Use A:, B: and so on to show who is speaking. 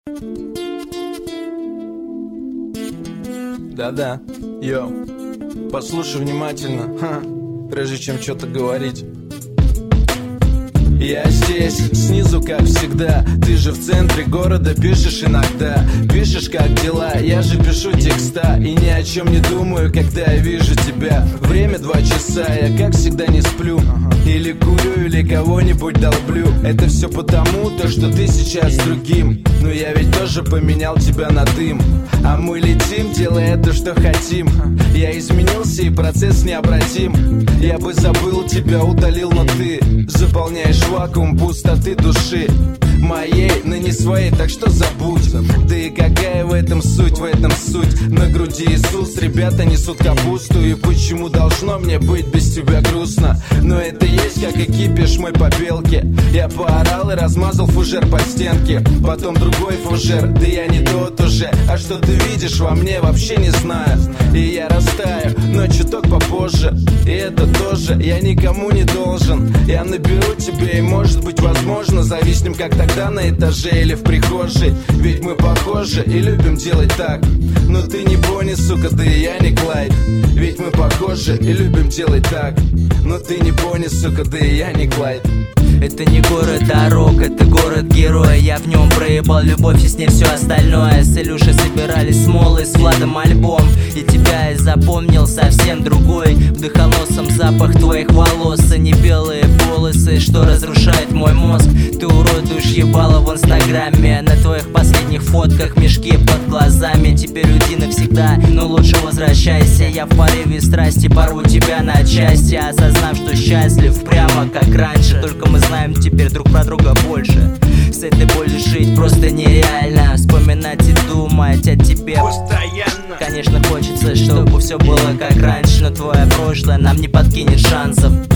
A: Да-да, йоу, послушай внимательно, прежде чем что-то говорить. Я здесь, снизу, как всегда. Ты же в центре города пишешь иногда. Пишешь, как дела, я же пишу текста. И ни о чем не думаю, когда я вижу тебя. Время 2 часа, я как всегда не сплю. Или курю, или кого-нибудь долблю. Это все потому, то, что ты сейчас с другим. Но я ведь тоже поменял тебя на дым. А мы летим, делая то, что хотим. Я изменился, и процесс необратим. Я бы забыл тебя, удалил, но ты заполняешь вакуум пустоты души моей, но не своей, так что забудь. Да и какая в этом суть, на груди Иисус, ребята несут капусту. И почему должно мне быть без тебя грустно? Но это есть как и кипиш мой по белке. Я поорал и размазал фужер по стенке. Потом другой фужер, да я не тот уже. А что ты видишь во мне, вообще не знаю. И я растаю, но чуток попозже. И это тоже я никому не должен. Я наберу тебе и может быть возможно зависнем как тогда на этаже или в прихожей. Ведь мы похожи и любим делать так. Но ты не Бонни, сука, да и я не Клайд. Ведь мы похожи и любим делать так. Но ты не Бонни, сука, да и я не Клайд.
B: Это не город дорог, это город-герой. Я в нем проебал любовь и с ней все остальное. С Илюшей собирались смолы, с Владом альбом. И тебя я запомнил совсем другой. Вдыхал носом запах твоих волос. И не белые полосы, что разрушает мой мозг. Ты уродуешь ебало в инстаграме. На твоих последних фотках мешки под глазами. Теперь уйди навсегда, но лучше возвращайся. Я в порыве страсти порву тебя на части, осознав, что счастлив прямо как раньше. Только мы знаем теперь друг про друга больше. С этой болью жить просто нереально. Вспоминать и думать о тебе постоянно. Конечно, хочется, чтобы все было как раньше, но твое прошлое нам не подкинет шансов.